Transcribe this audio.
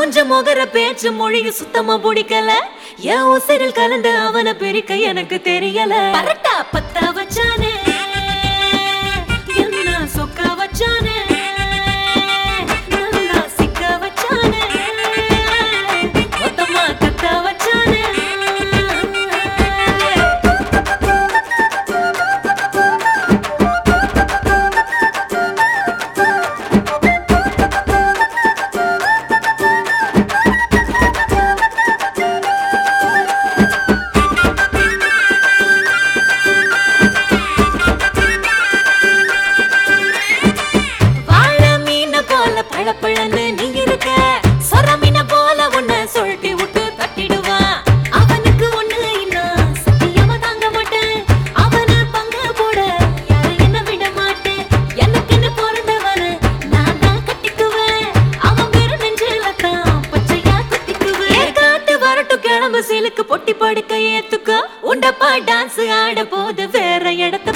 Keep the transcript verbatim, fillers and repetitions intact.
கொஞ்சம் முகர பேச்சு மொழியும் சுத்தமா பிடிக்கல. என் உசிரில் கலந்து அவனை பிரிக்க எனக்கு தெரியல. பரட்டா பத்தா வச்சானே, என்ன சொக்க வச்சானே, நல்லா சிக்க வச்சானே, மொத்தமா கத்த வச்சானே. பழப்பழன்னு நீ இருக்க, சொரமீன போல உன்னை சொல்லிட்டு விட்டு தட்டிடுவான். அவனுக்கு ஒண்ணு இன்னும் சத்தியமா தாங்க மாட்டேன். அவனை பங்க போட யாரு என்ன விட மாட்டேன். எனக்குன்னு பிறந்தவன நான் தான் கட்டிக்குவேன். அவன் வெறும் நெஞ்சில தான் பச்சையா குத்திக்குவேன். காத்து வரட்டும் கிளம்பு சீலுக்கு பொட்டி படுக்க ஏத்துக்க. உண்டப்பா டான்ஸ் ஆட போது வேற இடத்த